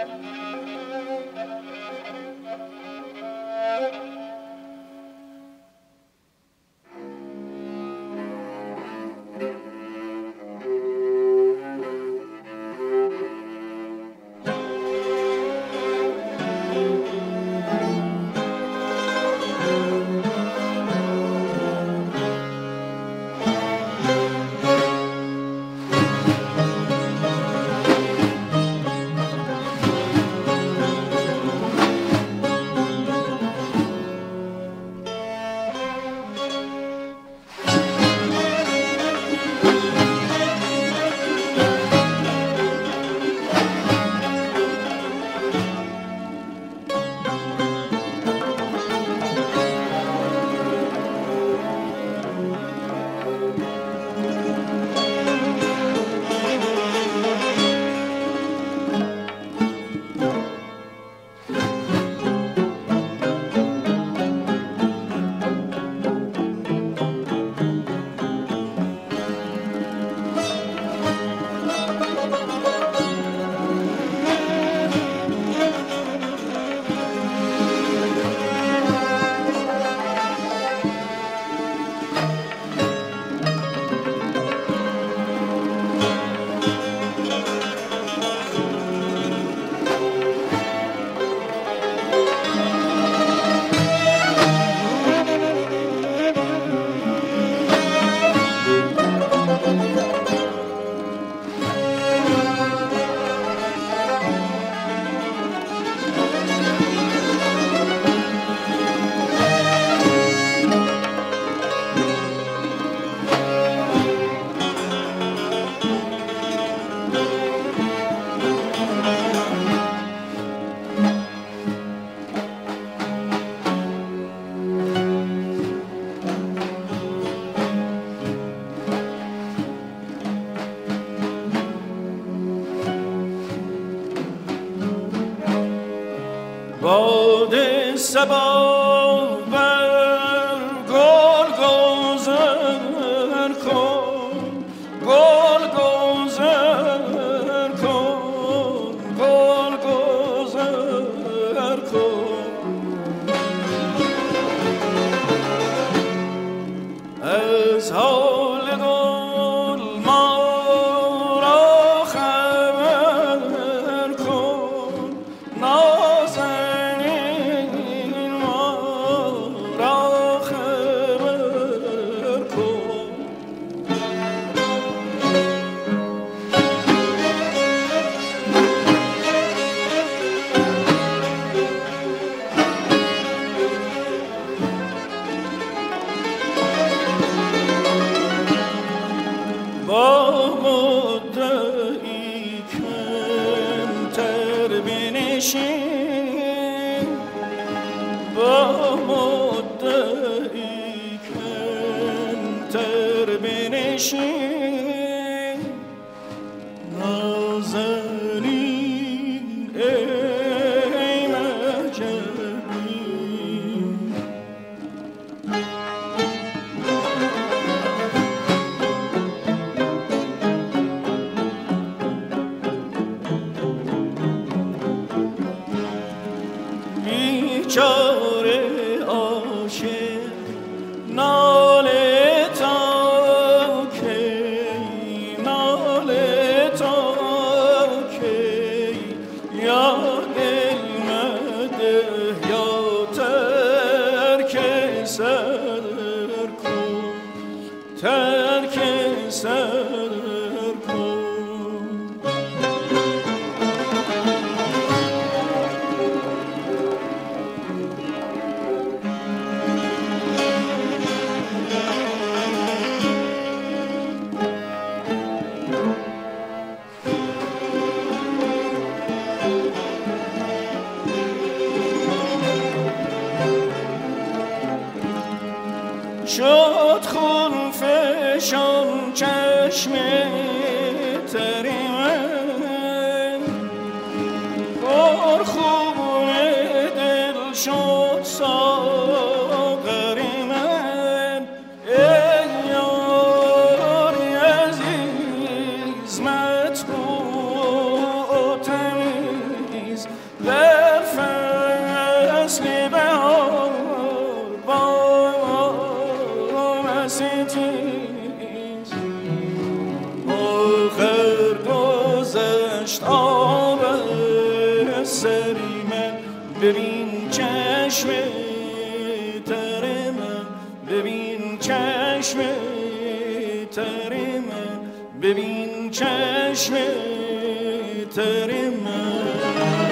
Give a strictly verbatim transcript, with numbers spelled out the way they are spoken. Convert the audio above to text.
باد صبا بر گل گذر کن، گل گذر کن، گل گذر کن. از حال گل ما را خبر کن، نازنین ما را خبر کن. با مدعی کمتر بنشین، با مدعی کمتر بنشین، نازنین ای مجنون. بیچاره عاشق ناله تا کی، ناله تا کی، یا دل مده یا ترک سر کن، ترک سر کن. شد خون فشان چشم تری من، پر خون دل شد ساغر من. ای یاری عزیز مطبوع و تمیز ستیز آخر گذشت آب سری من ببین چشم تر من ببین چشم تر من ببین چشم تر من